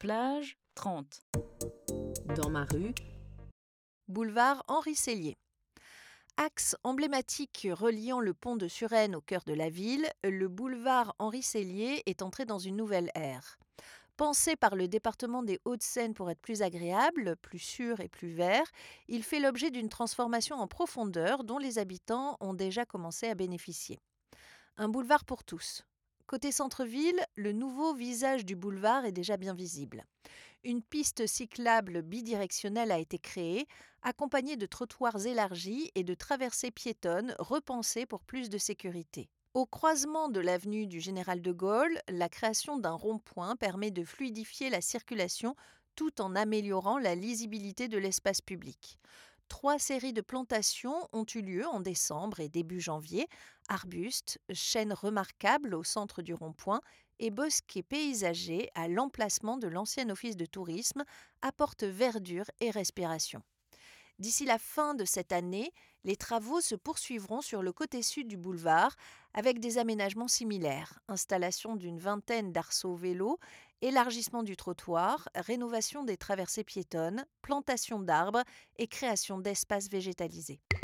Plage 30. Dans ma rue, Boulevard Henri Sellier. Axe emblématique reliant le pont de Suresnes au cœur de la ville, le boulevard Henri Sellier est entré dans une nouvelle ère. Pensé par le département des Hauts-de-Seine pour être plus agréable, plus sûr et plus vert, il fait l'objet d'une transformation en profondeur dont les habitants ont déjà commencé à bénéficier. Un boulevard pour tous. Côté centre-ville, le nouveau visage du boulevard est déjà bien visible. Une piste cyclable bidirectionnelle a été créée, accompagnée de trottoirs élargis et de traversées piétonnes repensées pour plus de sécurité. Au croisement de l'avenue du Général de Gaulle, la création d'un rond-point permet de fluidifier la circulation tout en améliorant la lisibilité de l'espace public. 3 séries de plantations ont eu lieu en décembre et début janvier, arbustes, chênes remarquables au centre du rond-point et bosquets paysagers à l'emplacement de l'ancien office de tourisme apportent verdure et respiration. D'ici la fin de cette année, les travaux se poursuivront sur le côté sud du boulevard avec des aménagements similaires, installation d'une vingtaine d'arceaux vélos, élargissement du trottoir, rénovation des traversées piétonnes, plantation d'arbres et création d'espaces végétalisés.